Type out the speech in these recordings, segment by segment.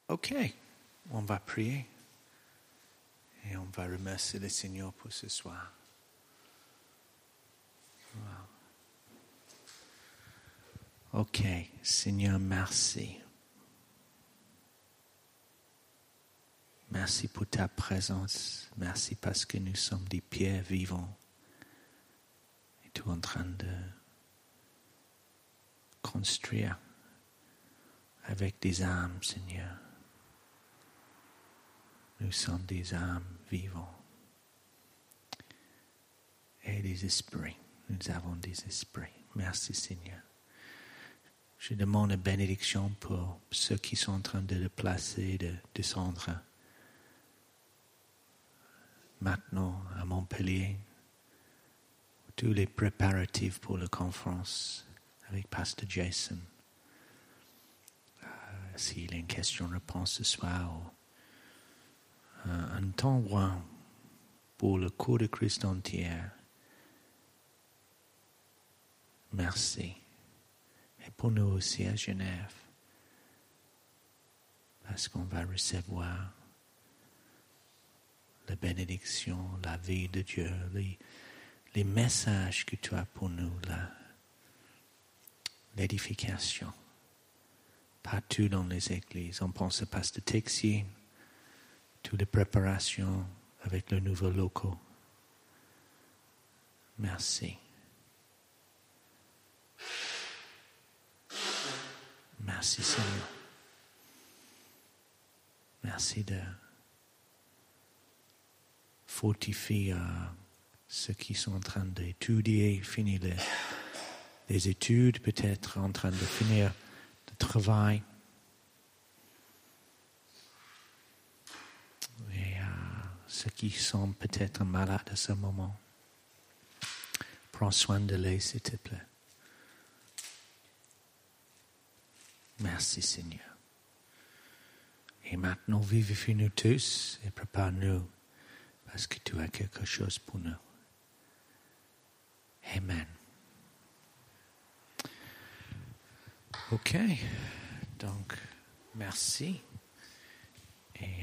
Ok, on va prier et on va remercier le Seigneur pour ce soir. Wow. Ok, Seigneur, merci. Merci pour ta présence. Merci parce que nous sommes des pierres vivantes. Et tu es en train de construire avec des âmes, Seigneur. Nous sommes des âmes vivantes et des esprits. Nous avons des esprits. Merci, Seigneur. Je demande une bénédiction pour ceux qui sont en train de le placer, de descendre maintenant à Montpellier. Tous les préparatifs pour la conférence avec Pasteur Jason. S'il y a une question-réponse ce soir, un temps loin pour le corps de Christ entier. Merci. Et pour nous aussi à Genève, parce qu'on va recevoir la bénédiction, la vie de Dieu, les messages que tu as pour nous, l'édification. Partout dans les églises, on pense à Pasteur Texier, toutes les préparations avec le nouveau local. Merci. Merci Seigneur. Merci de fortifier ceux qui sont en train d'étudier, finir les études, peut-être en train de finir le travail. Et ceux qui sont peut-être malades à ce moment, prends soin de les, s'il te plaît. Merci Seigneur. Et maintenant, vivifie-nous tous et prépare-nous parce que tu as quelque chose pour nous. Amen. Ok, donc merci. Et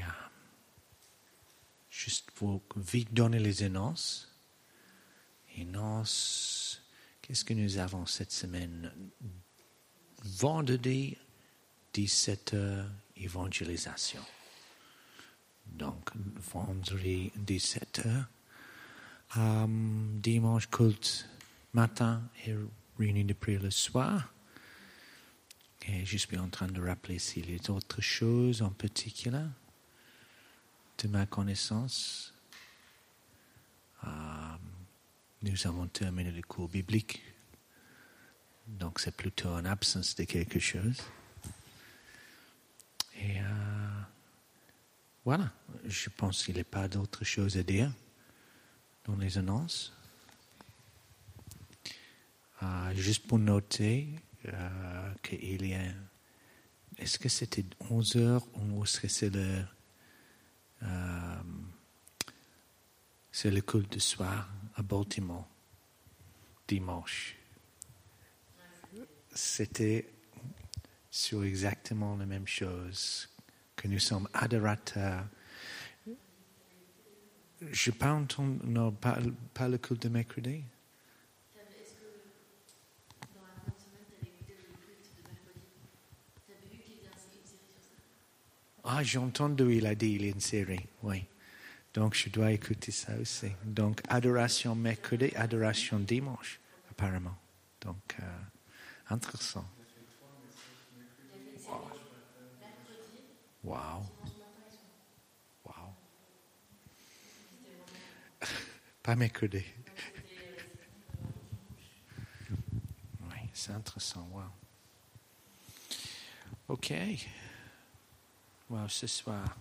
juste pour vite donner les annonces. Annonces, qu'est-ce que nous avons cette semaine? Vendredi, 17h, évangélisation. Donc, vendredi, 17h. Dimanche, culte matin et réunion de prière le soir. Et je suis en train de rappeler s'il y a d'autres choses en particulier de ma connaissance. Nous avons terminé le cours biblique. Donc, c'est plutôt en absence de quelque chose. Et voilà, je pense qu'il n'y a pas d'autre chose à dire dans les annonces. Juste pour noter qu'il y a... Est-ce que c'était 11h ou est-ce que c'est le culte de soir à Baltimore, dimanche? C'était sur exactement la même chose, que nous sommes adorateurs. Je n'ai pas entendu, non, pas le culte de mercredi. Est-ce que dans la fin de semaine, tu avais écouté le culte de mercredi? Tu avais vu qu'il y avait une série sur ça? J'ai entendu, il a dit qu'il y a une série, oui. Donc je dois écouter ça aussi. Donc adoration mercredi, adoration dimanche, apparemment. Donc intéressant. Wow. Wow. Pas mercredi. Oui, c'est intéressant. Wow. OK. Wow, ce soir,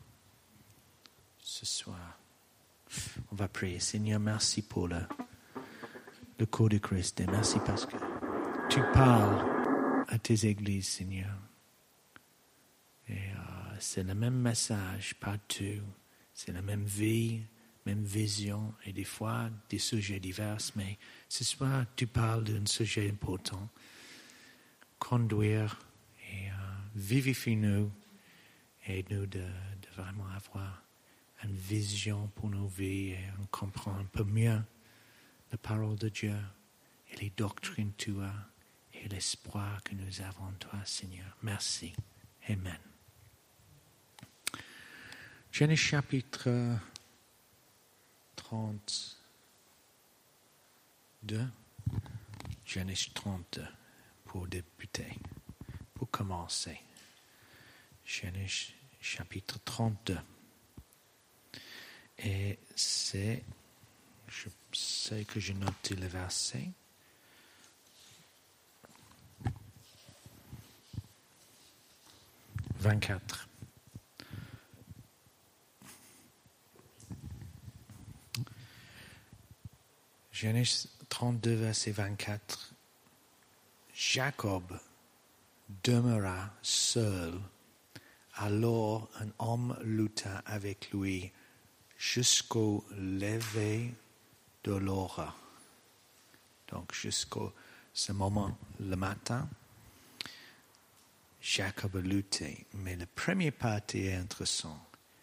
on va prier. Seigneur, merci pour le corps de Christ. Et merci parce que tu parles à tes églises, Seigneur. Et c'est le même message partout. C'est la même vie, même vision. Et des fois, des sujets divers. Mais ce soir, tu parles d'un sujet important. Conduire et vivifie-nous. Aide-nous de vraiment avoir une vision pour nos vies et on comprend un peu mieux la parole de Dieu et les doctrines que tu as et l'espoir que nous avons en toi, Seigneur. Merci. Amen. Genèse chapitre 32. Genèse 32 pour débuter, pour commencer. Genèse chapitre 32. Et c'est, je sais que j'ai noté le verset. « 24. Genèse 32, verset 24. Jacob demeura seul. Alors un homme lutta avec lui jusqu'au lever de l'aurore. Donc jusqu'au ce moment, le matin, Jacob a lutté. Mais la première partie est intéressante.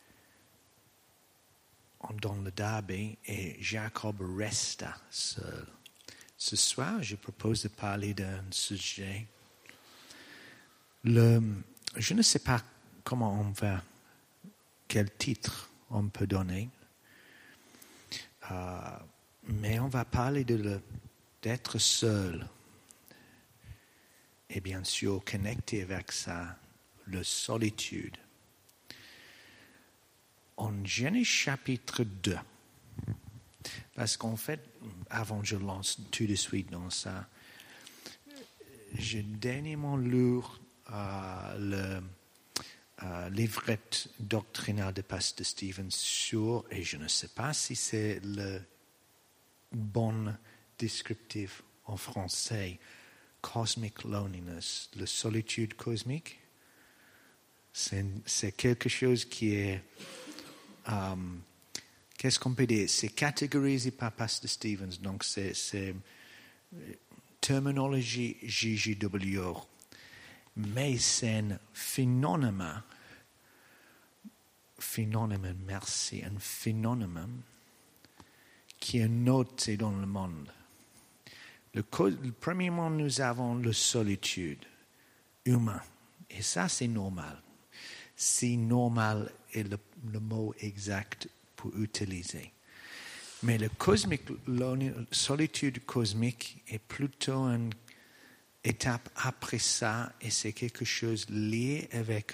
On donne le derby et Jacob resta seul. Ce soir, je propose de parler d'un sujet. Je ne sais pas comment on va, quel titre on peut donner, mais on va parler d'être seul. Et bien sûr, connecté avec ça, la solitude. En Genèse chapitre 2, parce qu'en fait, avant que je lance tout de suite dans ça, j'ai dernièrement lu le livrette doctrinale de Pasteur Stevens sur, et je ne sais pas si c'est le bon descriptif en français, Cosmic Loneliness, la solitude cosmique. C'est quelque chose qui est... qu'est-ce qu'on peut dire? C'est catégorisé par Pasteur Stevens, donc c'est terminologie JJW, mais c'est un phénomène, merci, un phénomène qui est noté dans le monde. Premièrement, nous avons la solitude humaine, et ça c'est normal. Si normal est le mot exact pour utiliser. Mais la solitude cosmique est plutôt une étape après ça, et c'est quelque chose lié avec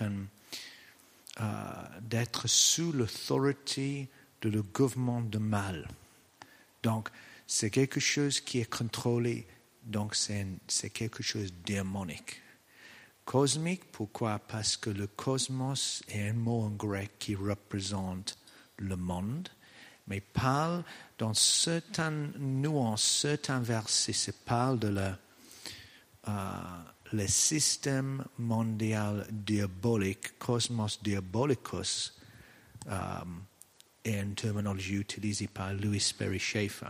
d'être sous l'autorité de le gouvernement de mal. Donc, c'est quelque chose qui est contrôlé, donc c'est quelque chose de démonique. Cosmique, pourquoi? Parce que le cosmos est un mot en grec qui représente le monde, mais parle dans certaines nuances, certains versets, se parle de le système mondial diabolique, cosmos diabolicus, est une terminologie utilisée par Louis Sperry Schaeffer.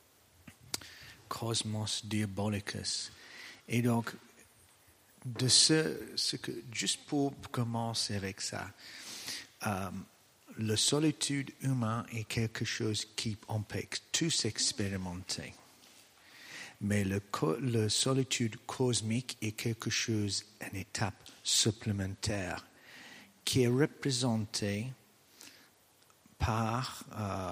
Cosmos diabolicus. Et donc, juste pour commencer avec ça, la solitude humaine est quelque chose qu'on peut tous expérimenter. Mais la solitude cosmique est quelque chose, une étape supplémentaire, qui est représentée par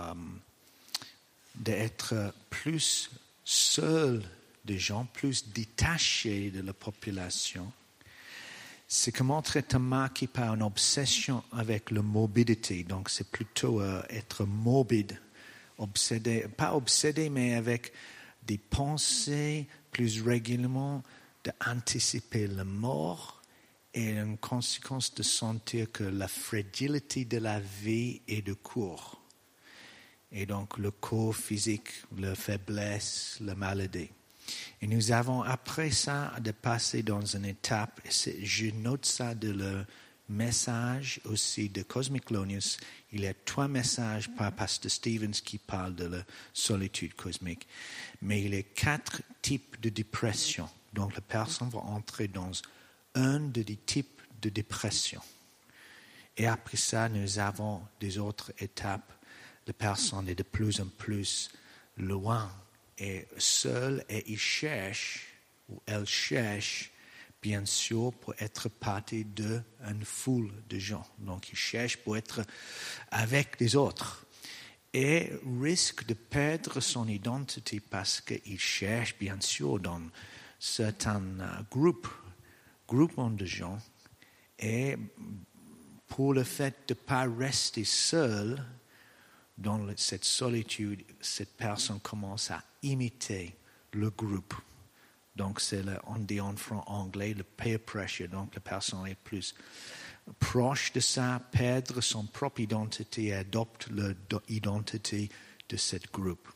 d'être plus seul des gens, plus détachés de la population. C'est comment être marqué par une obsession avec la morbidité. Donc c'est plutôt être morbide, obsédé, pas obsédé, mais avec des pensées plus régulièrement d'anticiper la mort et une conséquence de sentir que la fragilité de la vie est de court. Et donc le corps physique, la faiblesse, la maladie. Et nous avons après ça de passer dans une étape, et je note ça de le message aussi de Cosmic Loneliness. Il y a 3 messages par Pasteur Stevens qui parlent de la solitude cosmique. Mais il y a 4 types de dépression. Donc la personne va entrer dans un des types de dépression. Et après ça, nous avons des autres étapes. La personne est de plus en plus loin et seule, et il cherche, ou elle cherche, bien sûr, pour être partie d'une foule de gens. Donc, il cherche pour être avec les autres. Et risque de perdre son identité parce qu'il cherche, bien sûr, dans certains groupements de gens. Et pour le fait de ne pas rester seul dans cette solitude, cette personne commence à imiter le groupe. Donc, on dit en anglais le peer pressure. Donc, la personne est plus proche de ça, perdre son propre identité et adopte l'identité de ce groupe.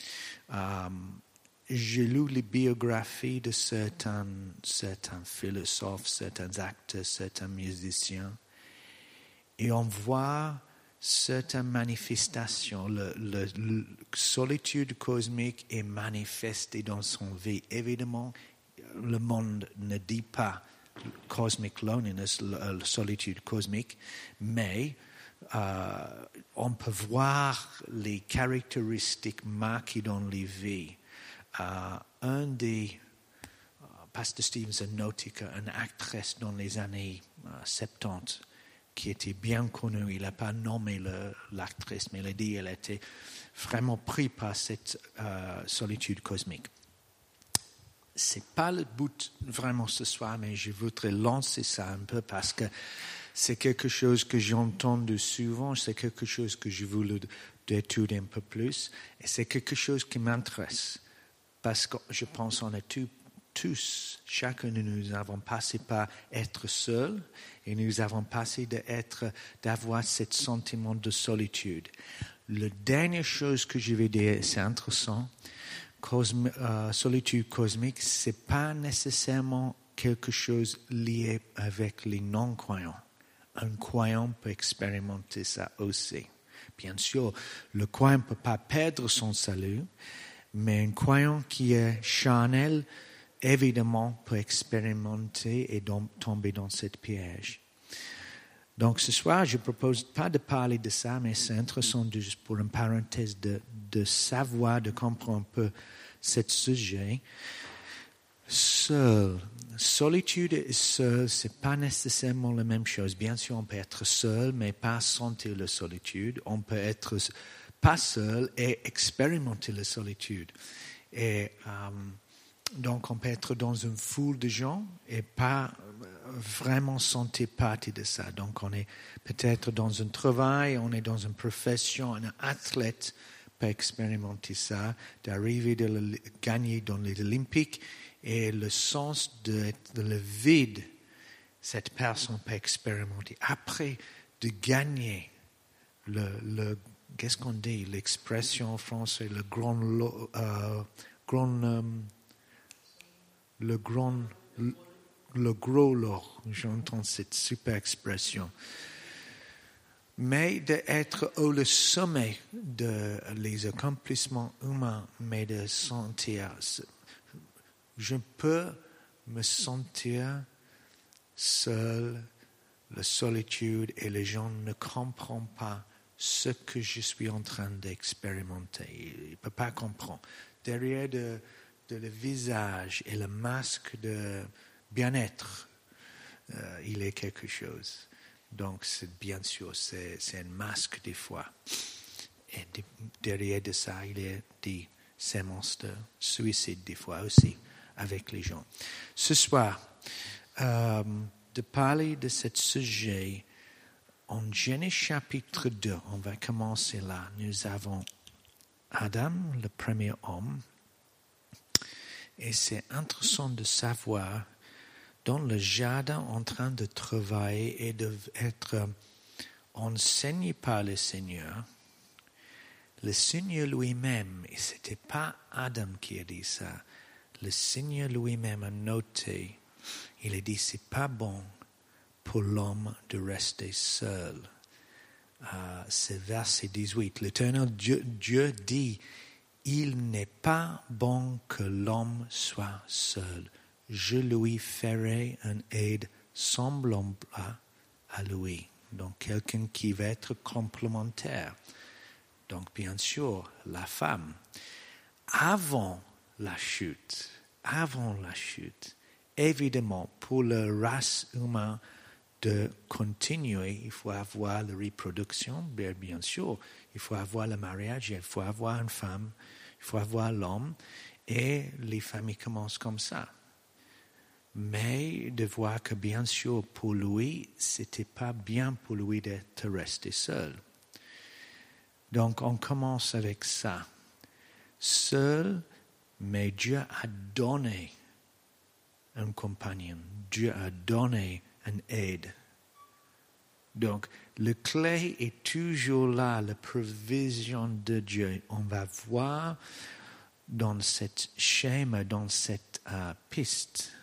J'ai lu les biographies de certains philosophes, certains acteurs, certains musiciens, et on voit certaines manifestations. La solitude cosmique est manifestée dans son vie. Évidemment, le monde ne dit pas cosmic loneliness, la solitude cosmique, mais on peut voir les caractéristiques marquées dans les vies. Un des Pastor Stevenson Nautica, une actrice dans les années 70, qui était bien connue, il n'a pas nommé l'actrice, mais il a dit qu'elle était vraiment prise par cette solitude cosmique. C'est pas le but vraiment ce soir, mais je voudrais lancer ça un peu parce que c'est quelque chose que j'entends souvent, c'est quelque chose que je voulais étudier un peu plus, et c'est quelque chose qui m'intéresse. Parce que je pense qu'on a tous, chacun de nous avons passé par être seul, et nous avons passé d'avoir ce sentiment de solitude. La dernière chose que je vais dire, c'est intéressant. Solitude cosmique, ce n'est pas nécessairement quelque chose lié avec les non-croyants. Un croyant peut expérimenter ça aussi. Bien sûr, le croyant ne peut pas perdre son salut, mais un croyant qui est charnel, évidemment, peut expérimenter et tomber dans ce piège. Donc ce soir, je ne propose pas de parler de ça, mais c'est intéressant juste pour une parenthèse de savoir, de comprendre un peu ce sujet. Seul. Solitude et seul, ce n'est pas nécessairement la même chose. Bien sûr, on peut être seul, mais pas sentir la solitude. On peut être pas seul et expérimenter la solitude. Et donc, on peut être dans une foule de gens et pas vraiment sentir partie de ça. Donc, on est peut-être dans un travail, on est dans une profession, un athlète peut expérimenter ça, d'arriver de gagner dans les Olympiques et le sens de le vide, cette personne peut expérimenter. Après, de gagner qu'est-ce qu'on dit, l'expression en français, le gros lot. J'entends cette super expression. Mais d'être au sommet des accomplissements humains, mais de sentir, je peux me sentir seul, la solitude, et les gens ne comprennent pas ce que je suis en train d'expérimenter. Il ne peut pas comprendre. Derrière le visage et le masque de bien-être, il est quelque chose. Donc, bien sûr, c'est un masque des fois. Et derrière de ça, il y a des sémences de suicide des fois aussi avec les gens. Ce soir, de parler de ce sujet en Genèse chapitre 2, on va commencer là. Nous avons Adam, le premier homme, et c'est intéressant de savoir dans le jardin en train de travailler et d'être enseigné par le Seigneur lui-même, et ce n'était pas Adam qui a dit ça, le Seigneur lui-même a noté, il a dit c'est pas bon pour l'homme de rester seul. C'est verset 18. L'Éternel Dieu dit, il n'est pas bon que l'homme soit seul. Je lui ferai une aide semblable à lui. donc quelqu'un qui va être complémentaire. Donc bien sûr, la femme. Avant la chute, évidemment, pour la race humaine de continuer, il faut avoir la reproduction, bien sûr, il faut avoir le mariage, il faut avoir une femme, il faut avoir l'homme, et les familles commencent comme ça. Mais de voir que bien sûr, pour lui, c'était pas bien pour lui d'être resté seul. Donc on commence avec ça. Seul, mais Dieu a donné un compagnon. Dieu a donné une aide. Donc, la clé est toujours là, la provision de Dieu. On va voir dans cette schéma, dans cette piste,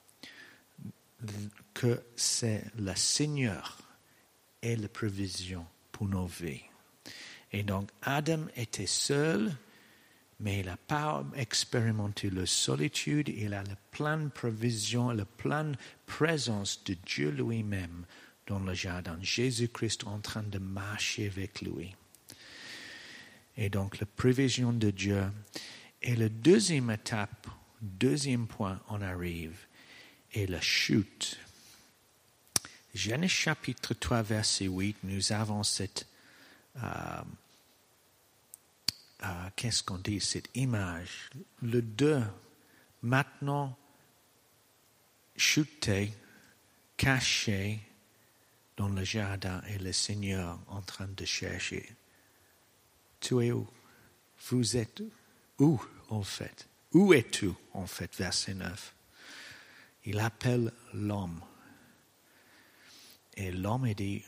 que c'est le Seigneur et la provision pour nos vies. Et donc, Adam était seul, mais il n'a pas expérimenté la solitude, il a la pleine provision, la pleine présence de Dieu lui-même dans le jardin. Jésus-Christ en train de marcher avec lui. Et donc la provision de Dieu. Et la deuxième étape, deuxième point, on arrive, est la chute. Genèse chapitre 3, verset 8, nous avons cette... qu'est-ce qu'on dit, cette image, le deux, maintenant, chuté, caché dans le jardin et le Seigneur en train de chercher. Tu es où? Vous êtes où, en fait? Où es-tu, en fait, verset 9. Il appelle l'homme. Et l'homme a dit,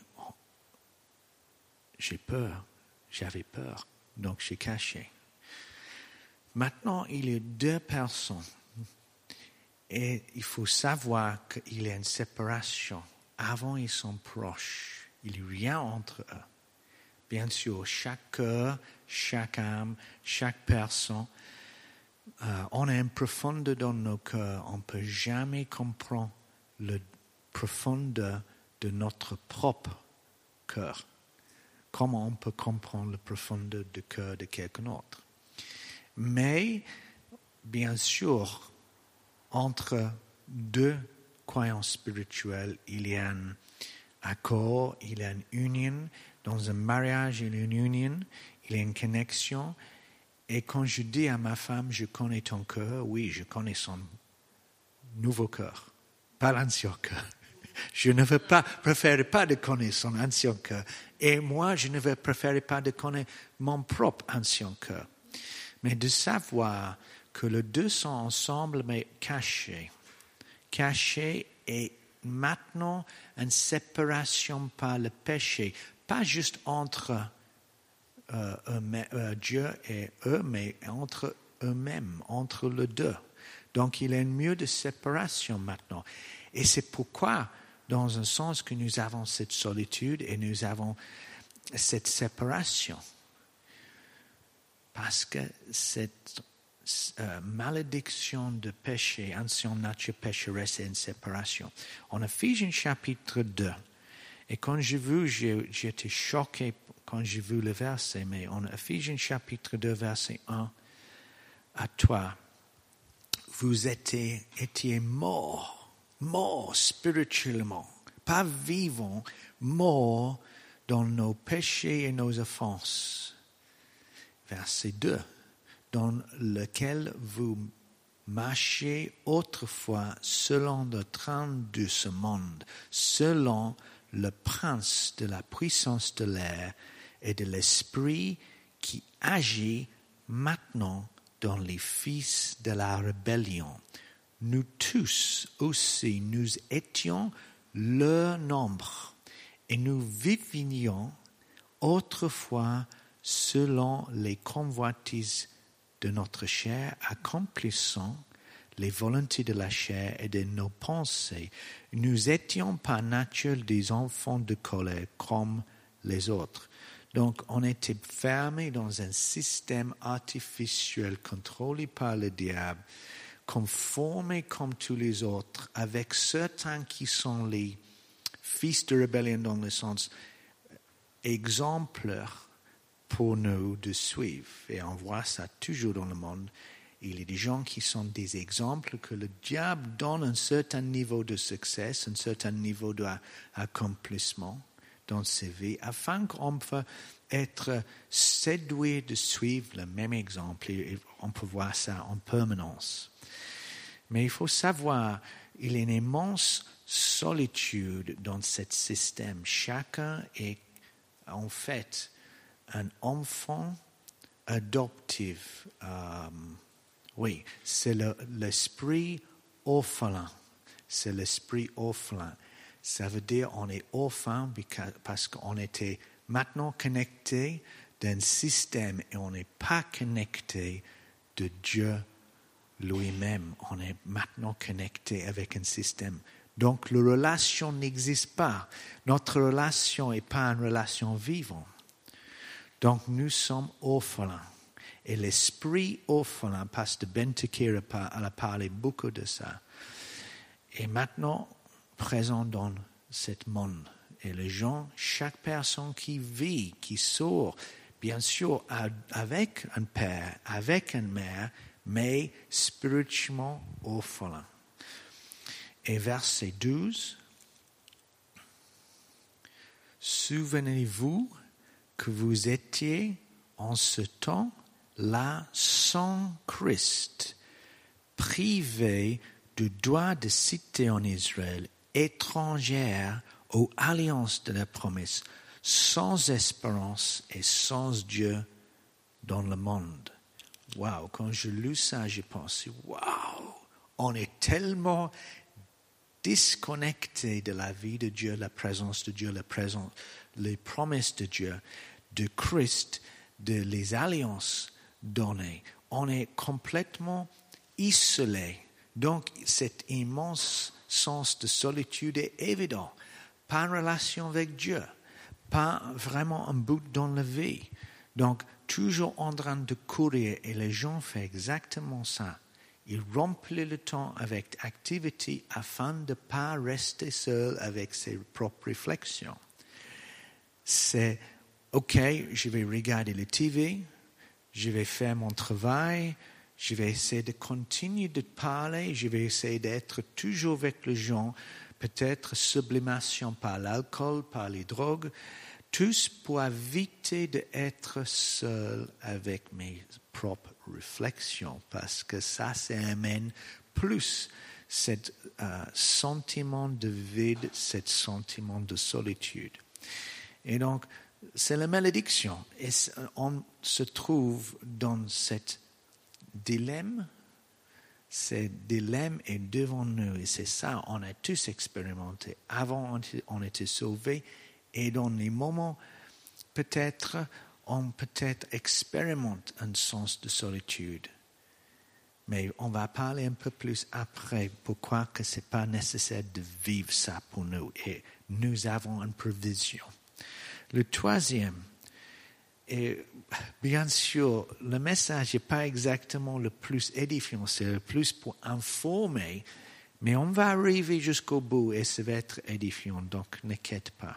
j'ai peur, j'avais peur. Donc, j'ai caché. Maintenant, il y a deux personnes. Et il faut savoir qu'il y a une séparation. Avant, ils sont proches. Il n'y a rien entre eux. Bien sûr, chaque cœur, chaque âme, chaque personne, on a une profondeur dans nos cœurs. On ne peut jamais comprendre la profondeur de notre propre cœur. Comment on peut comprendre la profondeur du cœur de quelqu'un d'autre? Mais, bien sûr, entre deux croyances spirituelles, il y a un accord, il y a une union. Dans un mariage, il y a une union, il y a une connexion. Et quand je dis à ma femme, je connais ton cœur, oui, je connais son nouveau cœur, pas l'ancien cœur. Je ne préfère pas de connaître son ancien cœur. Et moi, je ne préfère pas de connaître mon propre ancien cœur. Mais de savoir que les deux sont ensemble, mais cachés. Cachés et maintenant une séparation par le péché. Pas juste entre Dieu et eux, mais entre eux-mêmes, entre les deux. Donc il y a un mur de séparation maintenant. Et c'est pourquoi, dans un sens, que nous avons cette solitude et nous avons cette séparation. Parce que cette malédiction de péché, ancienne nature pécheresse, c'est une séparation. En Ephésiens chapitre 2, et quand j'ai vu, j'ai été choqué quand j'ai vu le verset, mais en Ephésiens chapitre 2, verset 1 à 3, vous étiez morts spirituellement, pas vivants, morts dans nos péchés et nos offenses. Verset 2, dans lequel vous marchiez autrefois selon le train de ce monde, selon le prince de la puissance de l'air et de l'esprit qui agit maintenant dans les fils de la rébellion. Nous tous aussi, nous étions leur nombre et nous vivions autrefois selon les convoitises de notre chair, accomplissant les volontés de la chair et de nos pensées. Nous étions par nature des enfants de colère comme les autres. Donc, on était fermés dans un système artificiel contrôlé par le diable, conformés comme tous les autres, avec certains qui sont les fils de rébellion dans le sens exemplaire pour nous de suivre. Et on voit ça toujours dans le monde. Il y a des gens qui sont des exemples que le diable donne un certain niveau de succès, un certain niveau d'accomplissement dans sa vie, afin qu'on peut être séduit de suivre le même exemple. Et on peut voir ça en permanence. Mais il faut savoir, il y a une immense solitude dans ce système. Chacun est en fait un enfant adoptif. Oui, c'est l'esprit orphelin. C'est l'esprit orphelin. Ça veut dire qu'on est orphelin parce qu'on était maintenant connecté d'un système et on n'est pas connecté de Dieu lui-même. On est maintenant connecté avec un système. Donc, la relation n'existe pas. Notre relation n'est pas une relation vivante. Donc, nous sommes orphelins. Et l'esprit orphelin, Pasteur Ben Tekira a parlé beaucoup de ça, est maintenant présent dans ce monde. Et les gens, chaque personne qui vit, qui sort, bien sûr, avec un père, avec une mère, mais spirituellement orphelin. Et verset 12, souvenez-vous que vous étiez en ce temps-là sans Christ, privés du droit de cité en Israël, étrangère aux alliances de la promesse, sans espérance et sans Dieu dans le monde. Waouh, quand je lis ça, j'ai pensé, waouh, on est tellement disconnecté de la vie de Dieu, la présence de Dieu, les promesses de Dieu, de Christ, de les alliances données. On est complètement isolé. Donc, cet immense sens de solitude est évident. Pas une relation avec Dieu, pas vraiment un but dans la vie. Donc, toujours en train de courir, et les gens font exactement ça. Ils remplissent le temps avec activité afin de ne pas rester seul avec ses propres réflexions. C'est, OK, je vais regarder la TV, je vais faire mon travail, je vais essayer de continuer de parler, je vais essayer d'être toujours avec les gens, peut-être sublimation par l'alcool, par les drogues, tous pour éviter d'être seul avec mes propres réflexions, parce que ça amène plus ce sentiment de vide, ce sentiment de solitude. Et donc, c'est la malédiction. Et on se trouve dans cet dilemme. Ce dilemme est devant nous. Et c'est ça, on a tous expérimenté. Avant, on était sauvés. Et dans les moments, on peut-être expérimente un sens de solitude. Mais on va parler un peu plus après pourquoi que ce n'est pas nécessaire de vivre ça pour nous. Et nous avons une provision. Le troisième, et bien sûr, le message n'est pas exactement le plus édifiant, c'est le plus pour informer, mais on va arriver jusqu'au bout et ça va être édifiant, donc n'inquiète pas.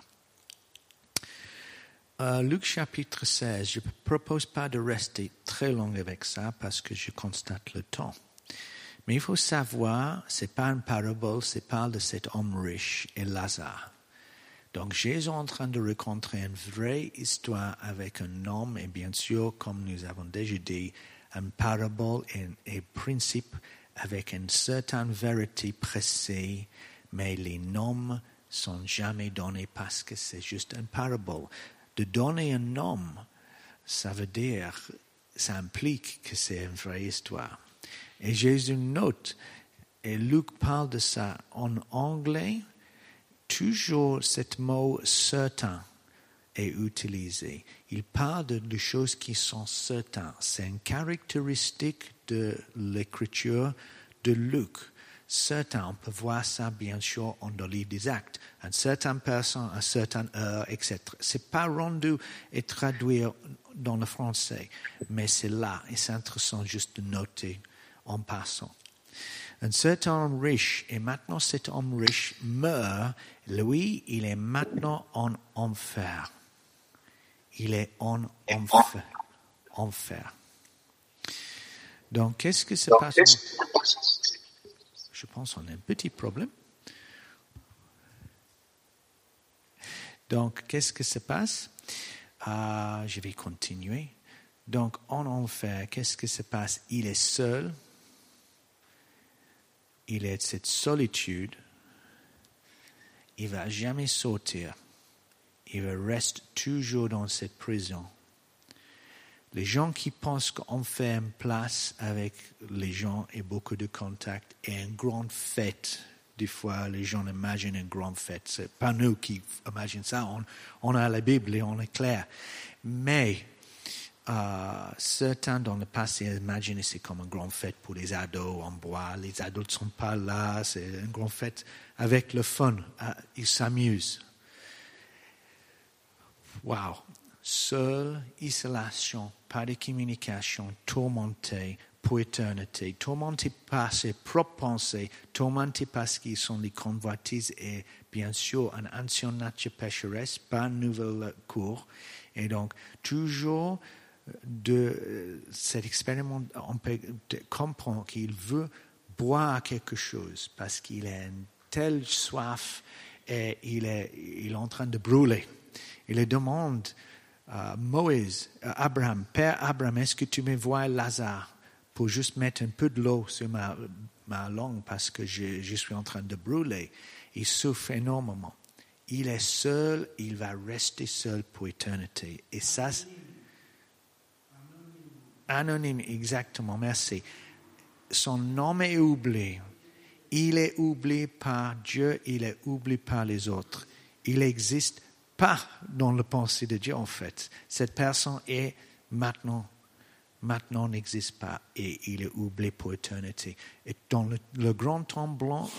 Luc chapitre 16, je ne propose pas de rester très long avec ça parce que je constate le temps. Mais il faut savoir, ce n'est pas une parabole, c'est parle de cet homme riche et Lazare. Donc Jésus est en train de raconter une vraie histoire avec un homme et bien sûr, comme nous avons déjà dit, une parabole et principe avec une certaine vérité précise, mais les noms sont jamais donnés parce que c'est juste une parabole. De donner un nom, ça implique que c'est une vraie histoire. Et Jésus note, et Luc parle de ça en anglais, toujours ce mot certain est utilisé. Il parle de choses qui sont certaines. C'est une caractéristique de l'écriture de Luc. Certain, on peut voir ça bien sûr dans le livre des Actes. Une certaine personne, à une certaine heure, etc. Ce n'est pas rendu et traduit dans le français, mais c'est là et c'est intéressant juste de noter en passant. Un certain homme riche, et maintenant cet homme riche meurt. Lui, il est maintenant en enfer. Il est en enfer. Donc, qu'est-ce que se passe? Je pense qu'on a un petit problème. Donc, qu'est-ce que se passe? Je vais continuer. Donc, en enfer, qu'est-ce que se passe? Il est seul. Il est cette solitude. Il ne va jamais sortir. Il reste toujours dans cette prison. Les gens qui pensent qu'enfer une place avec les gens et beaucoup de contacts et une grande fête. Des fois, les gens imaginent une grande fête. Ce n'est pas nous qui imaginons ça. On a la Bible et on est clair. Mais certains dans le passé imaginaient c'est comme une grande fête pour les ados. On boit, les adultes ne sont pas là. C'est une grande fête avec le fun. Ils s'amusent. Wow! Seule isolation, pas de communication, tourmenté pour l'éternité, tourmenté par ses propres pensées, tourmenté parce qu'ils sont les convoitises et bien sûr une ancienne nature pécheresse, pas une nouvelle cour. Et donc, toujours de cet expériment, on peut comprendre qu'il veut boire quelque chose parce qu'il a une telle soif et il est en train de brûler. Il demande Moïse, Abraham, Père Abraham, est-ce que tu me vois Lazare pour juste mettre un peu de l'eau sur ma langue parce que je suis en train de brûler. Il souffre énormément. Il est seul, il va rester seul pour l'éternité. Et ça, anonyme, exactement, merci. Son nom est oublié. Il est oublié par Dieu, il est oublié par les autres. Il n'existe pas dans la pensée de Dieu, en fait. Cette personne est maintenant n'existe pas et il est oublié pour l'éternité. Et dans le grand temps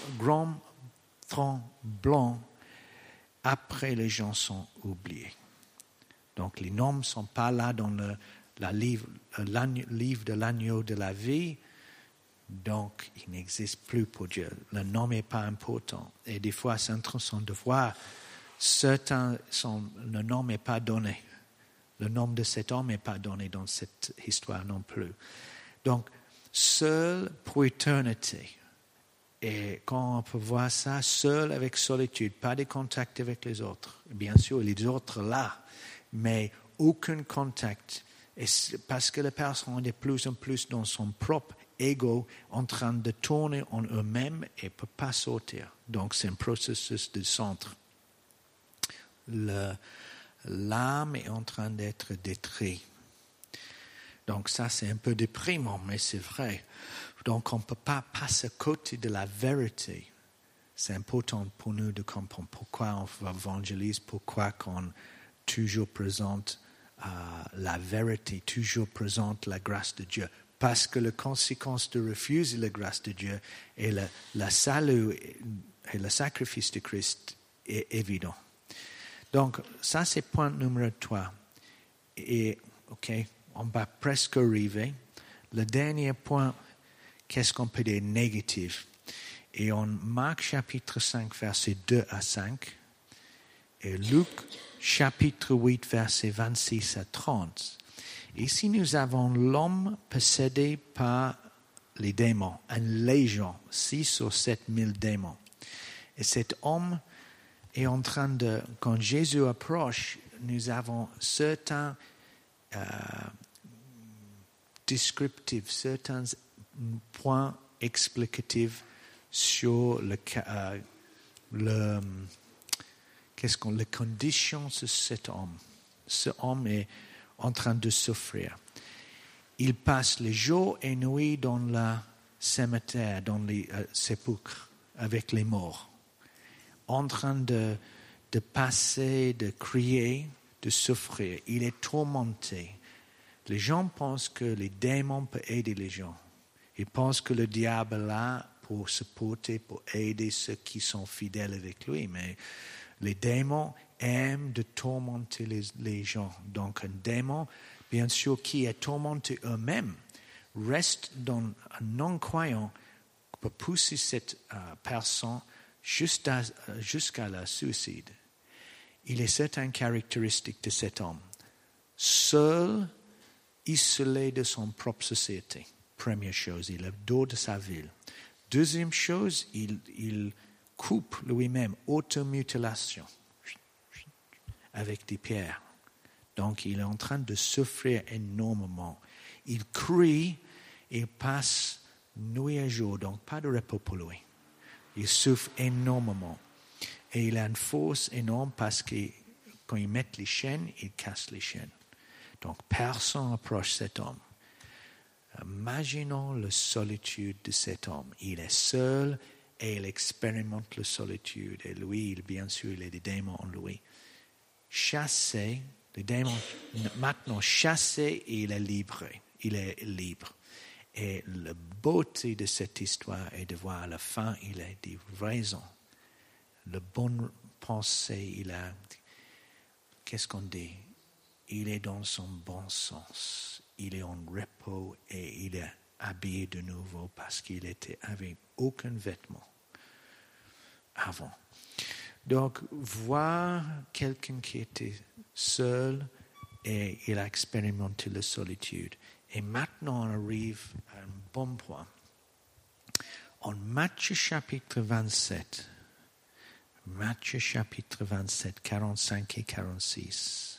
blanc, après les gens sont oubliés. Donc les noms ne sont pas là dans le livre de l'agneau de la vie. Donc, il n'existe plus pour Dieu. Le nom n'est pas important. Et des fois, c'est intéressant de voir, le nom n'est pas donné. Le nom de cet homme n'est pas donné dans cette histoire non plus. Donc, seul pour l'éternité. Et quand on peut voir ça, seul avec solitude, pas de contact avec les autres. Bien sûr, les autres là, mais aucun contact. Et parce que les personnes sont de plus en plus dans son propre ego, en train de tourner en eux-mêmes et ne peuvent pas sortir. Donc, c'est un processus de centre. L'âme est en train d'être détruite. Donc, ça, c'est un peu déprimant, mais c'est vrai. Donc, on ne peut pas passer à côté de la vérité. C'est important pour nous de comprendre pourquoi on évangélise, pourquoi on toujours présente la vérité, toujours présente la grâce de Dieu. Parce que la conséquence de refuser la grâce de Dieu et le salut et le sacrifice de Christ est évident. Donc, ça, c'est point numéro 3. Et, OK, on va presque arriver. Le dernier point, qu'est-ce qu'on peut dire négatif? Et en Marc chapitre 5, versets 2 à 5, et Luc chapitre 8, versets 26 à 30. Ici, nous avons l'homme possédé par les démons, une légion, 6 ou 7 000 démons. Et cet homme est en train de, quand Jésus approche, nous avons certains descriptifs, certains points explicatifs sur les conditions de cet homme. Ce homme est en train de souffrir. Il passe les jours et nuits dans le cimetière, dans les sépulcres, avec les morts, en train de passer, de crier, de souffrir. Il est tourmenté. Les gens pensent que les démons peuvent aider les gens. Ils pensent que le diable est là pour supporter, pour aider ceux qui sont fidèles avec lui. Mais les démons aiment de tourmenter les gens. Donc un démon, bien sûr, qui est tourmenté eux-mêmes, reste dans un non-croyant pour pousser cette personne jusqu'à la suicide. Il est certaines caractéristiques de cet homme. Seul, isolé de son propre société. Première chose, il est dehors de sa ville. Deuxième chose, il coupe lui-même, automutilation, avec des pierres. Donc, il est en train de souffrir énormément. Il crie, il passe nuit et jour, donc pas de repos pour lui. Il souffre énormément. Et il a une force énorme parce que quand ils mettent les chaînes, il casse les chaînes. Donc, personne n'approche cet homme. Imaginons la solitude de cet homme. Il est seul et il expérimente la solitude. Et lui, bien sûr, il a des démons en lui. Chassé, les démons, maintenant chassé, et il est libre. Il est libre. Et la beauté de cette histoire est de voir à la fin, il a des raisons. La bonne pensée, il a, qu'est-ce qu'on dit? Il est dans son bon sens. Il est en repos et il est habillé de nouveau parce qu'il était avec aucun vêtement avant. Donc, voir quelqu'un qui était seul et il a expérimenté la solitude. Et maintenant, on arrive à un bon point. En Matthieu chapitre 27, 45 et 46,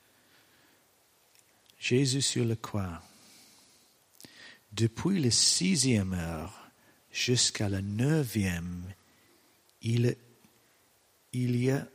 Jésus sur le croix. Depuis la 6e heure jusqu'à la 9e, il y a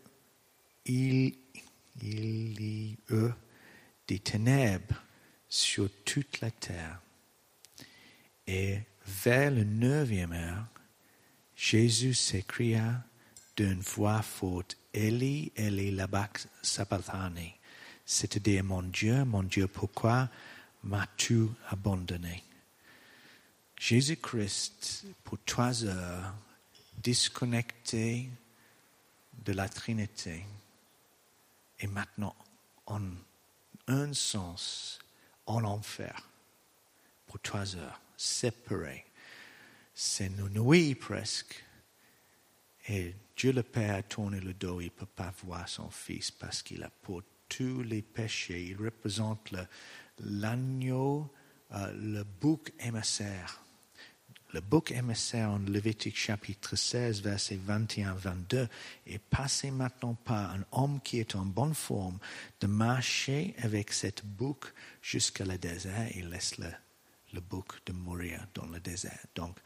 des ténèbres sur toute la terre. Et vers la 9e heure, Jésus s'écria d'une voix forte, Eli, Eli, lama sabachthani. C'est-à-dire, mon Dieu, pourquoi m'as-tu abandonné? Jésus-Christ, pour 3 heures, disconnecté de la Trinité, et maintenant, en un sens, en enfer, pour 3 heures, séparé. C'est une nuit presque, et Dieu le Père a tourné le dos, il ne peut pas voir son Fils parce qu'il a porté tous les péchés. Il représente l'agneau, le bouc émissaire. Le bouc émissaire en Lévitique chapitre 16, versets 21-22 est passé maintenant par un homme qui est en bonne forme de marcher avec cette bouc jusqu'à le désert et laisse le bouc de mourir dans le désert. Donc,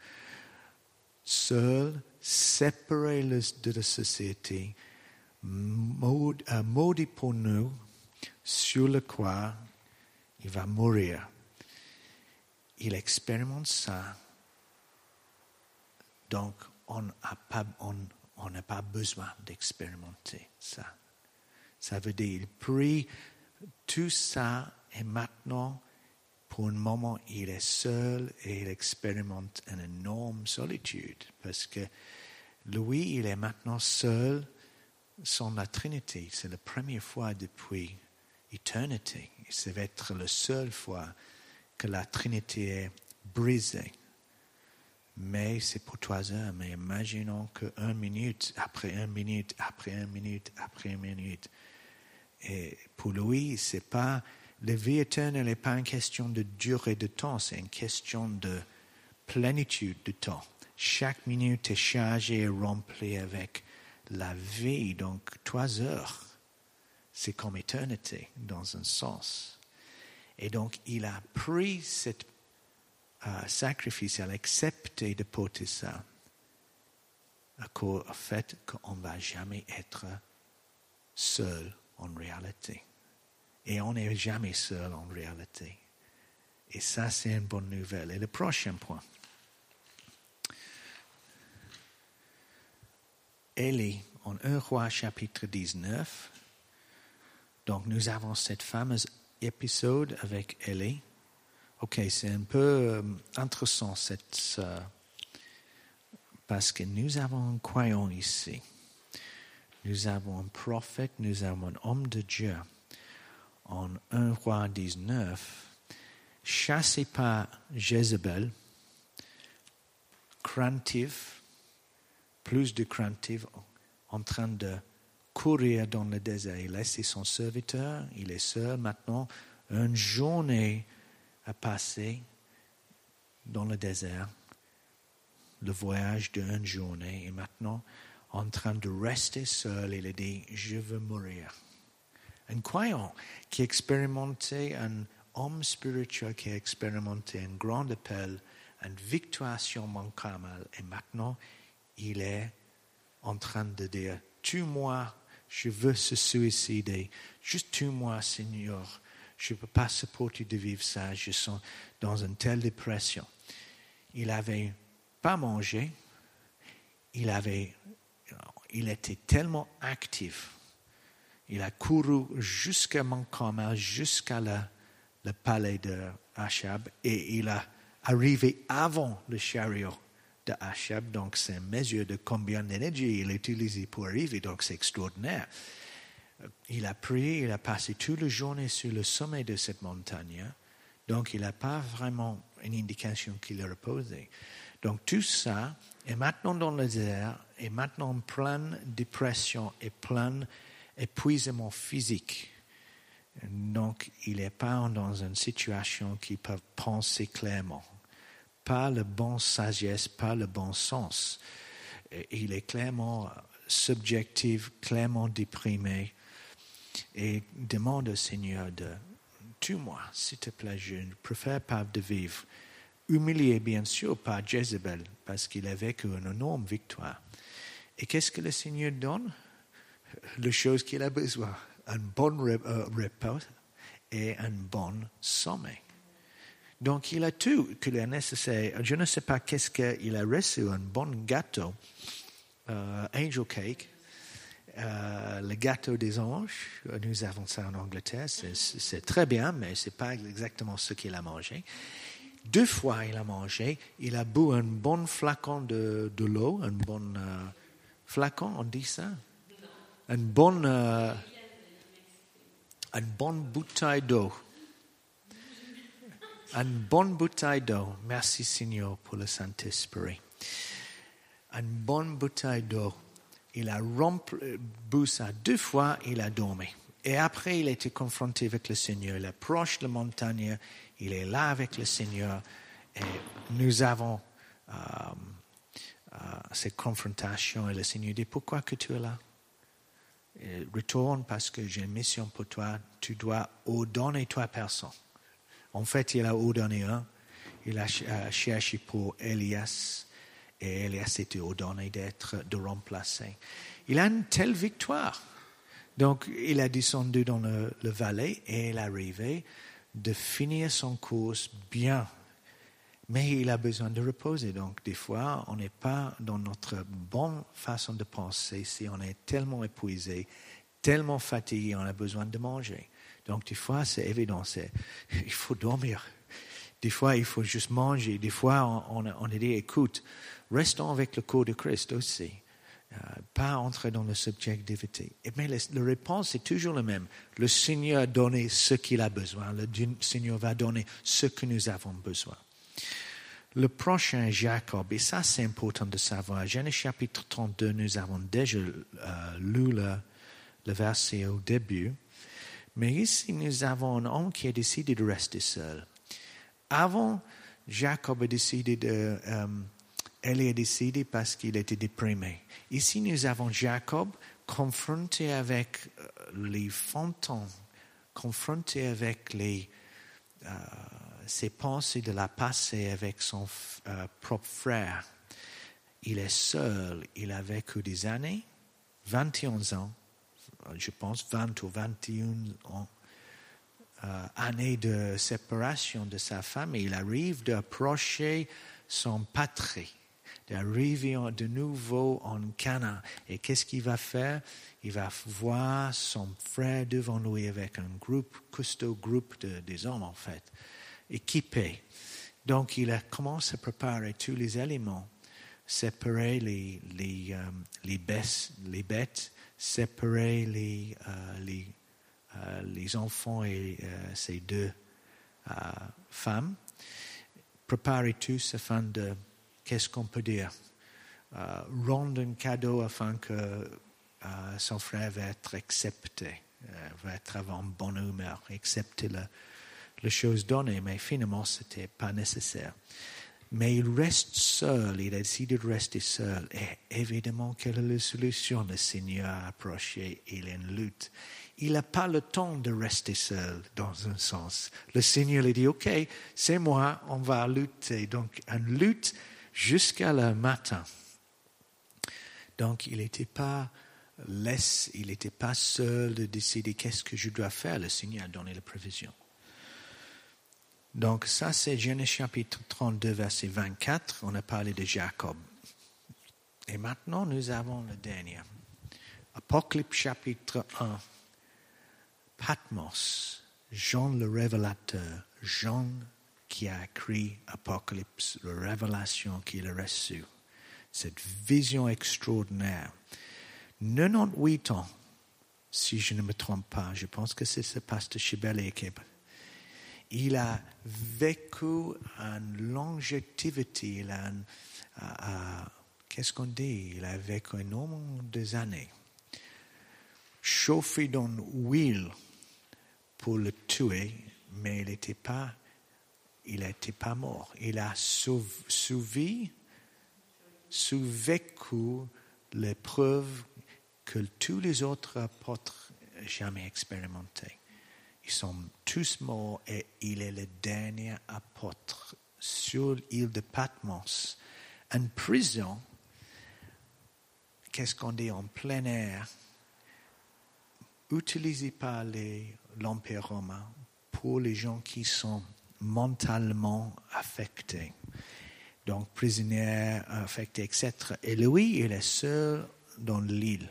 seul, séparé de la société, maudit pour nous, sur le croix, il va mourir. Il expérimente ça. Donc, on n'a pas besoin d'expérimenter ça. Ça veut dire, il prie tout ça et maintenant, pour un moment, il est seul et il expérimente une énorme solitude parce que lui, il est maintenant seul sans la Trinité. C'est la première fois depuis l'éternité. Ça va être la seule fois que la Trinité est brisée. Mais c'est pour 3 heures. Mais imaginons que 1 minute, après 1 minute, après 1 minute, après 1 minute. Et pour lui, c'est pas, la vie éternelle n'est pas une question de durée de temps, c'est une question de plénitude de temps. Chaque minute est chargée et remplie avec la vie. Donc 3 heures, c'est comme éternité dans un sens. Et donc il a pris cet sacrifice, il a accepté de porter ça au fait qu'on ne va jamais être seul en réalité. Et on n'est jamais seul en réalité. Et ça, c'est une bonne nouvelle. Et le prochain point. Élie, en 1 Roi chapitre 19. Donc, nous avons cette fameuse épisode avec Élie. Ok, c'est un peu intéressant parce que nous avons un croyant ici. Nous avons un prophète, nous avons un homme de Dieu. En 1 Roi 19, chassé par Jézabel, craintif, plus de craintif, en train de courir dans le désert. Il laisse son serviteur, il est seul maintenant. Une journée a passé dans le désert, le voyage d'une journée, et maintenant, en train de rester seul, il a dit, je veux mourir. Un croyant qui a expérimenté, un homme spirituel qui a expérimenté un grand appel, une victoire sur mon carmel, et maintenant, il est en train de dire, tue-moi, je veux se suicider, juste tue-moi, Seigneur, je ne peux pas supporter de vivre ça, je suis dans une telle dépression. Il n'avait pas mangé, il était tellement actif, il a couru jusqu'à mon carmel, jusqu'à le palais de Achab, et il a arrivé avant le chariot de Achab, donc c'est une mesure de combien d'énergie il a utilisé pour arriver, donc c'est extraordinaire. Il a prié, il a passé toute la journée sur le sommet de cette montagne, donc il n'a pas vraiment une indication qu'il a reposé. Donc tout ça est maintenant dans le désert, est maintenant en pleine dépression et plein épuisement physique. Donc il n'est pas dans une situation qu'il peut penser clairement. Pas le bon sagesse, pas le bon sens. Il est clairement subjectif, clairement déprimé et demande au Seigneur de tue-moi, s'il te plaît, je ne préfère pas de vivre. Humilié bien sûr par Jézabel parce qu'il a vécu une énorme victoire. Et qu'est-ce que le Seigneur donne? La chose qu'il a besoin, un bon repos et un bon sommeil. Donc, il a tout qu'il est nécessaire. Je ne sais pas qu'est-ce qu'il a reçu, un bon gâteau, angel cake, le gâteau des anges. Nous avons ça en Angleterre. C'est très bien, mais ce n'est pas exactement ce qu'il a mangé. 2 fois, il a mangé. Il a bu un bon flacon de l'eau, un bon flacon, on dit ça? Une bonne bouteille d'eau. Une bonne bouteille d'eau. Merci Seigneur pour le Saint-Esprit. Une bonne bouteille d'eau. Il a bu ça 2 fois, il a dormi. Et après, il a été confronté avec le Seigneur. Il approche la montagne, il est là avec le Seigneur. Et nous avons cette confrontation. Et le Seigneur dit, pourquoi que tu es là? Retourne parce que j'ai une mission pour toi. Tu dois ordonner 3 personnes. En fait, il a ordonné un. Il a cherché pour Elias. Et Elias était ordonné de remplacer. Il a une telle victoire. Donc, il a descendu dans le vallée et il est arrivé de finir son course bien. Mais il a besoin de reposer. Donc, des fois, on n'est pas dans notre bonne façon de penser si on est tellement épuisé, tellement fatigué, on a besoin de manger. Donc, des fois, c'est évident, il faut dormir. Des fois, il faut juste manger. Des fois, on a dit, écoute, restons avec le corps de Christ aussi. Pas entrer dans la subjectivité. Mais la réponse est toujours la même. Le Seigneur a donné ce qu'il a besoin. Le Seigneur va donner ce que nous avons besoin. Le prochain, Jacob, et ça c'est important de savoir. Genèse chapitre 32, nous avons déjà lu le verset au début. Mais ici, nous avons un homme qui a décidé de rester seul. Avant, Jacob a décidé elle a décidé parce qu'il était déprimé. Ici, nous avons Jacob confronté avec les fantômes, confronté avec ses pensées de la passé avec son propre frère. Il est seul, il a vécu des années, 21 ans, je pense 20 ou 21 ans, années de séparation de sa femme, et il arrive d'approcher son patrie, d'arriver de nouveau en Canaan. Et qu'est-ce qu'il va faire? Il va voir son frère devant lui avec un costaud groupe des hommes en fait, équipés. Donc il commence à préparer tous les éléments, séparer les bêtes, séparer les enfants et ces 2 femmes, préparer tous afin qu'est-ce qu'on peut dire, rendre un cadeau afin que son frère va être accepté, va être en bonne humeur, accepter la chose donnée, mais finalement, ce n'était pas nécessaire. Mais il reste seul, il a décidé de rester seul. Et évidemment, quelle est la solution? Le Seigneur a approché, il est en lutte. Il n'a pas le temps de rester seul, dans un sens. Le Seigneur lui dit, OK, c'est moi, on va lutter. Donc, une lutte jusqu'à le matin. Donc, il n'était pas seul de décider qu'est-ce que je dois faire. Le Seigneur a donné la provision. Donc, ça, c'est Genèse chapitre 32, verset 24. On a parlé de Jacob. Et maintenant, nous avons le dernier. Apocalypse chapitre 1. Patmos, Jean le révélateur, Jean qui a écrit Apocalypse, la révélation qu'il a reçue. Cette vision extraordinaire. 98 ans, si je ne me trompe pas, je pense que c'est ce pasteur Chibelli qui est... Il a vécu une longévité, qu'est-ce qu'on dit? Il a vécu un nombre d'années. Chauffé dans l'huile pour le tuer, mais il n'était pas mort. Il a survécu l'épreuve que tous les autres apôtres n'ont jamais expérimenté. Ils sont tous morts et il est le dernier apôtre sur l'île de Patmos, en prison, qu'est-ce qu'on dit, en plein air, utilisé par l'Empire romain pour les gens qui sont mentalement affectés. Donc, prisonniers affectés, etc. Et lui, il est seul dans l'île.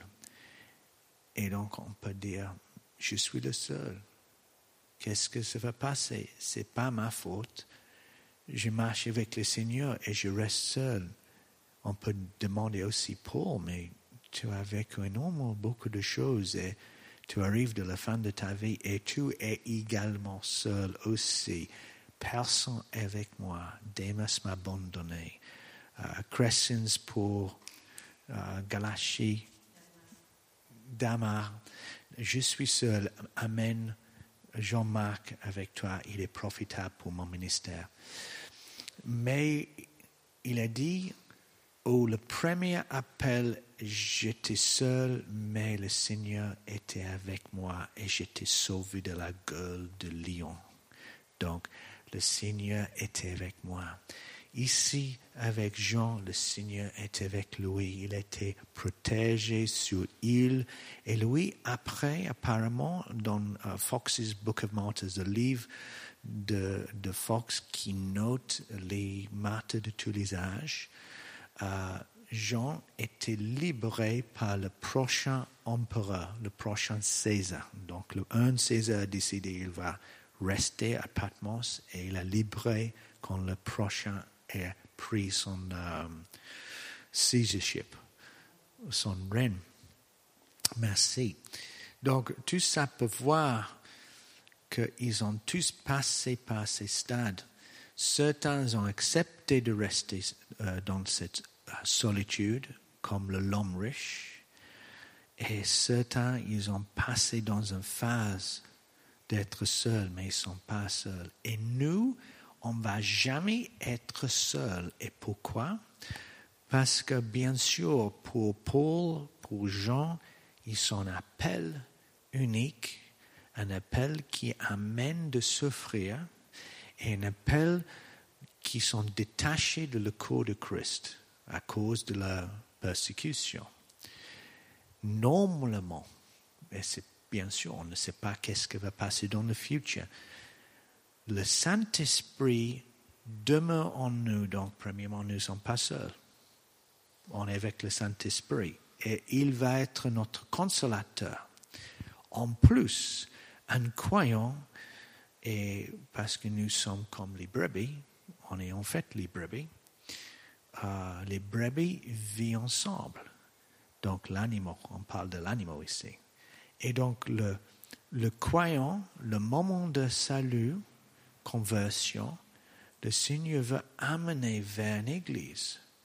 Et donc, on peut dire, je suis le seul. Qu'est-ce que ça va passer? Ce n'est pas ma faute. Je marche avec le Seigneur et je reste seul. On peut demander aussi, Paul, mais tu as vécu énormément beaucoup de choses et tu arrives de la fin de ta vie et tu es également seul aussi. Personne avec moi. Démas m'a abandonné. Crescens pour Galatie. Damar. Je suis seul. Amen. Jean-Marc avec toi, il est profitable pour mon ministère. Mais il a dit, le premier appel, j'étais seul, mais le Seigneur était avec moi et j'étais sauvé de la gueule de lion. Donc, le Seigneur était avec moi. Ici, avec Jean, le Seigneur était avec lui. Il était protégé sur l'île. Et lui, après, apparemment, dans Fox's Book of Martyrs, le livre de Fox qui note les martyrs de tous les âges, Jean était libéré par le prochain empereur, le prochain César. Donc, un César a décidé qu'il va rester à Patmos et il a libéré quand le prochain a pris son Caesarship, son règne. Merci. Donc, tout ça peut voir qu'ils ont tous passé par ces stades. Certains ont accepté de rester dans cette solitude, comme l'homme riche, et certains, ils ont passé dans une phase d'être seuls, mais ils ne sont pas seuls. Et nous, on ne va jamais être seul. Et pourquoi? Parce que bien sûr, pour Paul, pour Jean, ils sont un appel unique, un appel qui amène de souffrir et un appel qui sont détachés de le corps de Christ à cause de la persécution. Normalement, et c'est bien sûr, on ne sait pas qu'est-ce qui va passer dans le futur. Le Saint-Esprit demeure en nous, donc premièrement, nous ne sommes pas seuls. On est avec le Saint-Esprit et il va être notre consolateur. En plus, un croyant, et parce que nous sommes comme les brebis, on est en fait les brebis vivent ensemble. Donc l'animal, on parle de l'animal ici. Et donc le croyant, le moment de salut, conversion, le Seigneur veut amener vers une église.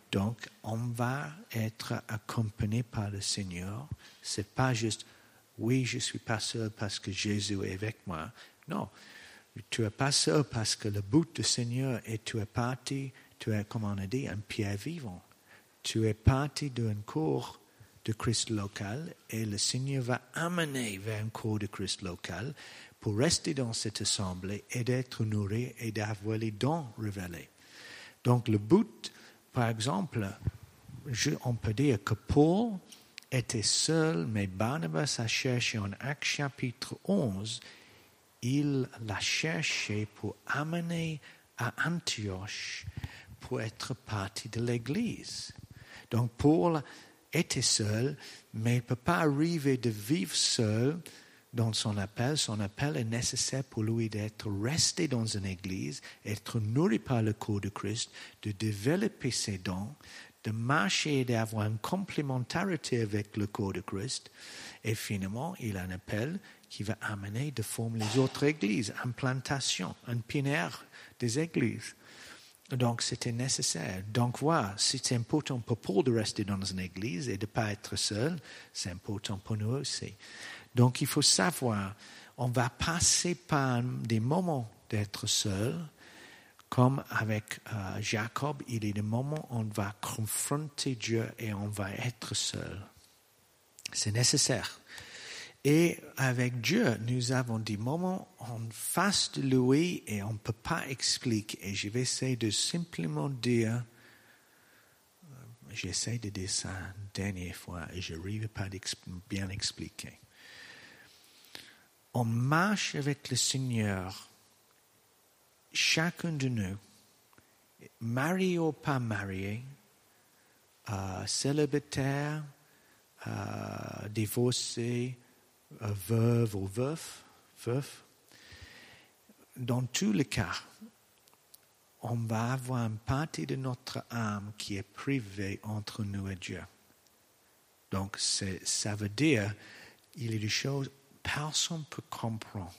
Donc, on va être accompagné par le Seigneur. Ce n'est pas juste, oui, je ne suis pas seul parce que Jésus est avec moi. Non, tu n'es pas seul parce que le but du Seigneur est tu es parti, tu es, comme on a dit, un pierre vivant. Tu es parti d'un corps de Christ local et le Seigneur va amener vers un corps de Christ local pour rester dans cette assemblée et d'être nourri et d'avoir les dons révélés. Donc le but, par exemple, on peut dire que Paul était seul, mais Barnabas a cherché en Actes chapitre 11, il l'a cherché pour amener à Antioche pour être partie de l'Église. Donc Paul était seul, mais il ne peut pas arriver de vivre seul dans son appel. Son appel est nécessaire pour lui d'être resté dans une église, être nourri par le corps de Christ, de développer ses dons, de marcher et d'avoir une complémentarité avec le corps de Christ. Et finalement, il a un appel qui va amener de former les autres églises, une plantation, un pionnière des églises. Donc, c'était nécessaire. Donc, voilà, si c'est important pour Paul de rester dans une église et de ne pas être seul, c'est important pour nous aussi. Donc, il faut savoir, on va passer par des moments d'être seul, comme avec Jacob, il y a des moments où on va confronter Dieu et on va être seul. C'est nécessaire. Et avec Dieu, nous avons des moments en face de lui et on ne peut pas expliquer. Et je vais essayer de simplement dire, j'essaie de dire ça une dernière fois et je n'arrive pas à bien expliquer. On marche avec le Seigneur, chacun de nous, marié ou pas marié, célibataire, divorcé, veuve ou veuf, dans tous les cas, on va avoir une partie de notre âme qui est privée entre nous et Dieu. Donc, ça veut dire qu'il y a des choses que personne ne peut comprendre.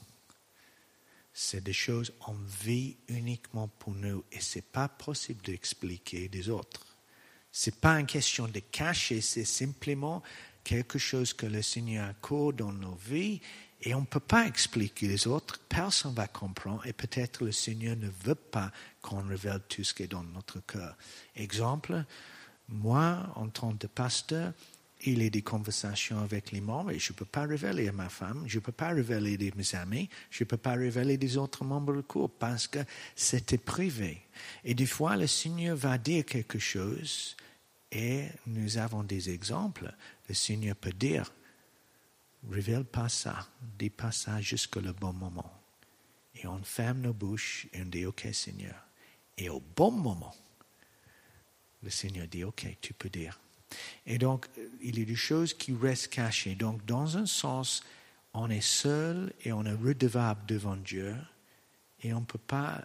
C'est des choses qu'on vit uniquement pour nous et ce n'est pas possible d'expliquer des autres. Ce n'est pas une question de cacher, c'est simplement quelque chose que le Seigneur accorde dans nos vies et on ne peut pas expliquer les autres, personne ne va comprendre et peut-être le Seigneur ne veut pas qu'on révèle tout ce qui est dans notre cœur. Exemple, moi, en tant que pasteur, il y a des conversations avec les membres et je ne peux pas révéler à ma femme, je ne peux pas révéler à mes amis, je ne peux pas révéler des autres membres du groupe parce que c'était privé. Et des fois, le Seigneur va dire quelque chose et nous avons des exemples. Le Seigneur peut dire, révèle pas ça, dis pas ça jusqu'au bon moment. Et on ferme nos bouches et on dit, ok Seigneur. Et au bon moment, le Seigneur dit, ok, tu peux dire. Et donc, il y a des choses qui restent cachées. Donc, dans un sens, on est seul et on est redevable devant Dieu et on ne peut pas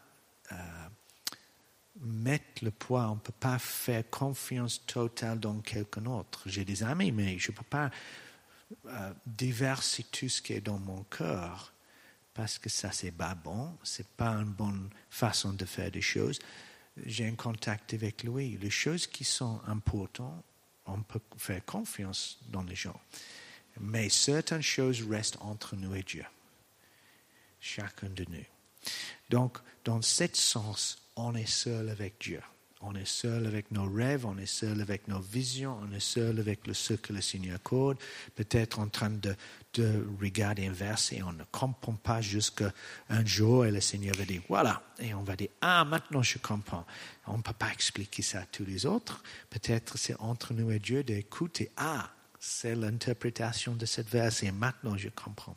mettre le poids, on ne peut pas faire confiance totale dans quelqu'un d'autre. J'ai des amis, mais je ne peux pas déverser tout ce qui est dans mon cœur parce que ça, c'est pas bon, c'est pas une bonne façon de faire des choses. J'ai un contact avec lui. Les choses qui sont importantes, on peut faire confiance dans les gens. Mais certaines choses restent entre nous et Dieu. Chacun de nous. Donc, dans ce sens, on est seul avec Dieu. On est seul avec nos rêves, on est seul avec nos visions, on est seul avec ce que le Seigneur accorde. Peut-être en train de regarder un verset et on ne comprend pas jusqu'à un jour et le Seigneur va dire voilà. Et on va dire maintenant je comprends. On ne peut pas expliquer ça à tous les autres. Peut-être c'est entre nous et Dieu d'écouter c'est l'interprétation de cette verset et maintenant je comprends.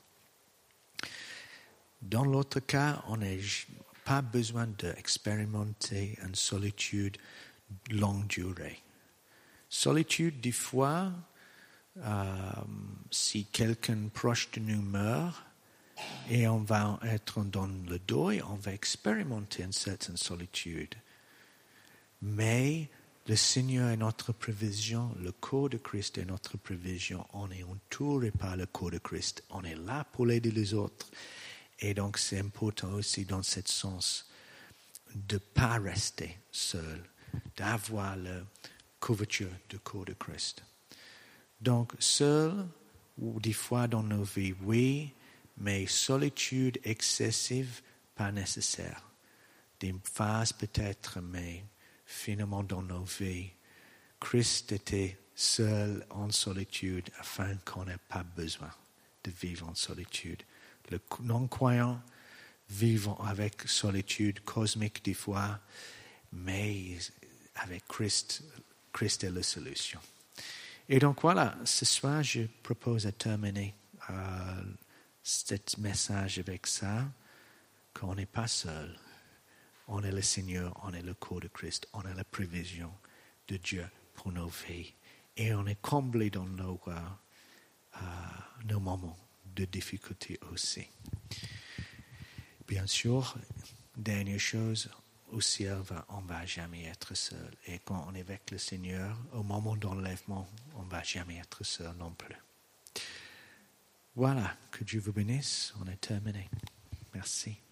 Dans l'autre cas, on n'a pas besoin d'expérimenter une solitude longue durée. Solitude, des fois, si quelqu'un proche de nous meurt et on va être dans le deuil, on va expérimenter une certaine solitude. Mais le Seigneur est notre provision, le corps de Christ est notre provision. On est entouré par le corps de Christ. On est là pour aider les autres. Et donc, c'est important aussi dans ce sens de ne pas rester seul, d'avoir couverture du corps de Christ. Donc, seul, ou des fois dans nos vies, oui, mais solitude excessive, pas nécessaire. Des phases peut-être, mais finalement dans nos vies, Christ était seul en solitude afin qu'on n'ait pas besoin de vivre en solitude. Le non-croyant vivent avec solitude cosmique des fois, mais avec Christ est la solution. Et donc voilà, ce soir, je propose de terminer ce message avec ça, qu'on n'est pas seul. On est le Seigneur, on est le corps de Christ, on est la provision de Dieu pour nos vies. Et on est comblé dans nos moments de difficulté aussi. Bien sûr, dernière chose, au ciel, on ne va jamais être seul. Et quand on est avec le Seigneur, au moment d'enlèvement, on ne va jamais être seul non plus. Voilà, que Dieu vous bénisse. On est terminé. Merci.